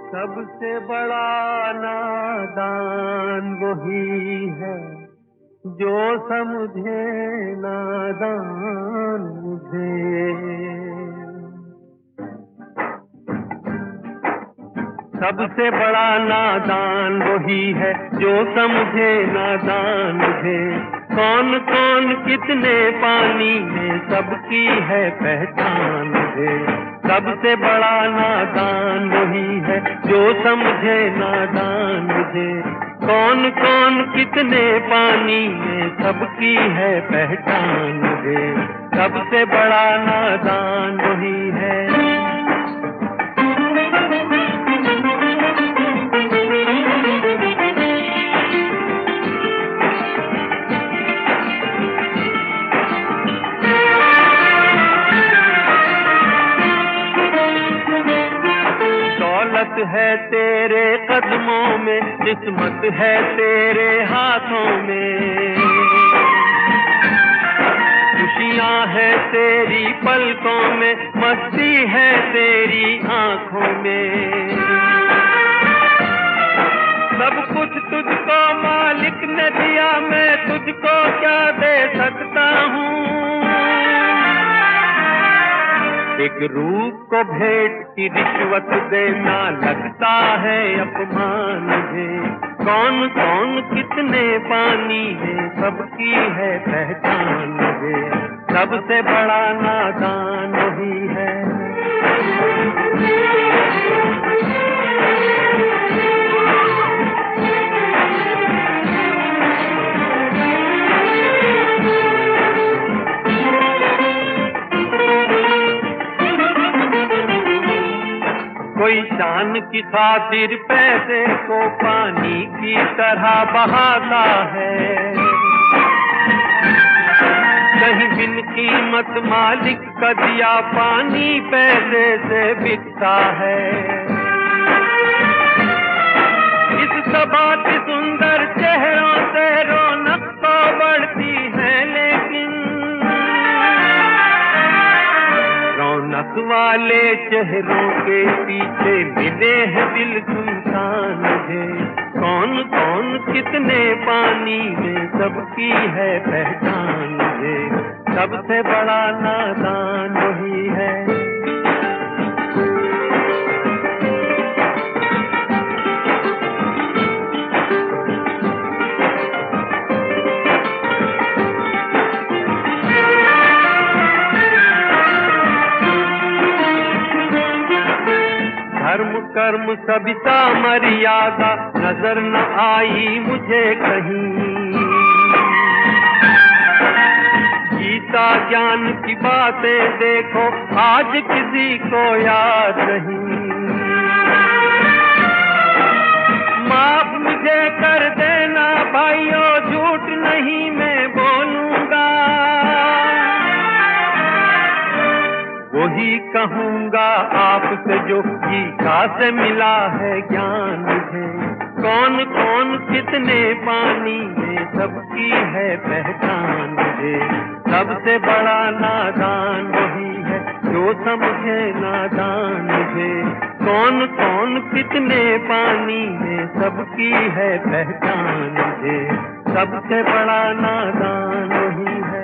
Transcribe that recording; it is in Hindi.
सबसे बड़ा नादान वही है जो समझे नादान मुझे। सबसे बड़ा नादान वही है जो समझे नादान मुझे। कौन कौन कितने पानी में सबकी है पहचान मुझे। सबसे बड़ा नादान वही है जो समझे नादान मुझे। कौन कौन कितने पानी में सबकी है पहचान मुझे। सबसे बड़ा नादान वही है। दौलत है तेरे कदमों में, किस्मत है तेरे हाथों में। खुशियाँ है तेरी पलकों में, मस्ती है तेरी आँखों में। सब कुछ तुझको मालिक ने दिया, मैं तुझको क्या दे सकता हूँ। एक रूप को भेंट की रिश्वत देना लगता है अपमान मुझे। कौन कौन कितने पानी में सबकी है पहचान मुझे। सबसे बड़ा नादान वही है। कोई शान की खातिर पैसे को पानी की तरह बहाता है। कहीं बिन कीमत मालिक का दिया पानी पैसे से बिकता है। इस सबात सुंदर चेहरों से रौनक तो बढ़ती है, लेकिन रौनक वाले चेहरों के पीछे मिले हैं दिल सुनसान मुझे। कौन कौन कितने पानी में सबकी है पहचान मुझे। सबसे बड़ा नादान वही है। धर्म कर्म सविता मर्यादा नजर न आई मुझे कहीं। गीता ज्ञान की बातें देखो आज किसी को याद नहीं। माफ मुझे कर देना भाइयों, झूठ नहीं मैं बोलूंगा। वही कहूँगा आपसे जो गीता से मिला है ज्ञान मुझे। कौन कौन कितने पानी में सबकी है पहचान मुझे। सबसे बड़ा नादान वही है जो समझे नादान मुझे। कौन कौन कितने पानी में सबकी है पहचान मुझे। सबसे बड़ा नादान वही है।